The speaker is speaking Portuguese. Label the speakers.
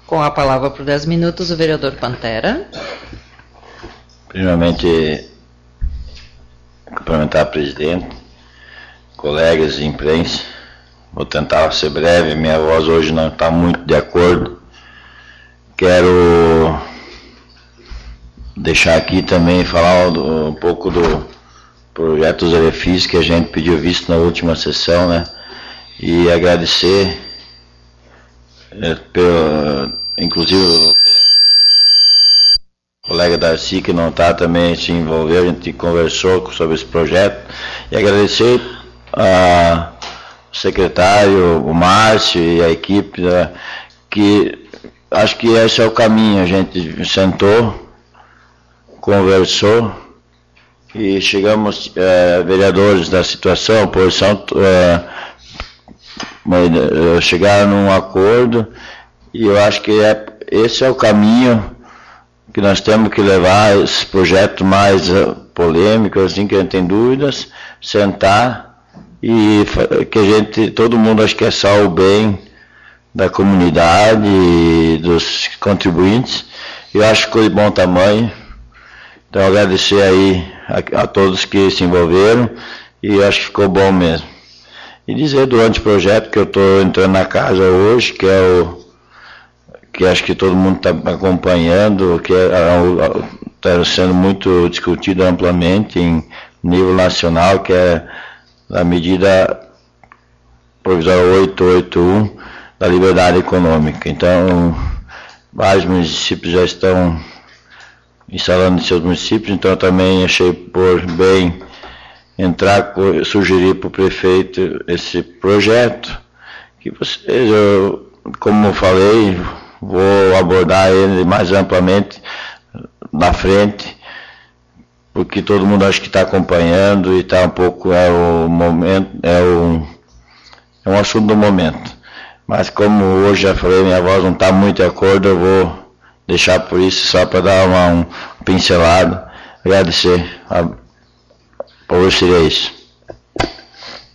Speaker 1: Com a palavra por 10 minutos, o vereador Pantera.
Speaker 2: Primeiramente, cumprimentar a presidente, colegas de imprensa. Vou tentar ser breve, minha voz hoje não está muito de acordo. Quero deixar aqui também falar um pouco do projeto dos Elefis que a gente pediu visto na última sessão, né? E agradecer, inclusive o colega Darcy, que não está também, se envolveu, a gente conversou sobre esse projeto, e agradecer ao secretário, o Márcio e a equipe, né, que acho que esse é o caminho. A gente sentou, conversou e chegamos, vereadores da situação, oposição, chegaram num acordo, e eu acho que esse é o caminho que nós temos que levar, esse projeto mais polêmico, assim, que a gente tem dúvidas, sentar e que a gente, todo mundo acho que é só o bem da comunidade e dos contribuintes. Eu acho que ficou de bom tamanho. Então agradecer aí a todos que se envolveram, e eu acho que ficou bom mesmo. E dizer do anteprojeto que eu estou entrando na casa hoje, que é que acho que todo mundo está acompanhando, que está sendo muito discutido amplamente em nível nacional, que é a medida provisória 881 da liberdade econômica. Então, vários municípios já estão instalando em seus municípios, então eu também achei por bem sugerir para o prefeito esse projeto, que vocês, como eu falei, vou abordar ele mais amplamente na frente, porque todo mundo acho que está acompanhando e está um pouco, o momento, é um assunto do momento. Mas como hoje já falei, minha voz não está muito de acordo, eu vou deixar por isso, só para dar uma pincelada. Agradecer. Por hoje seria isso.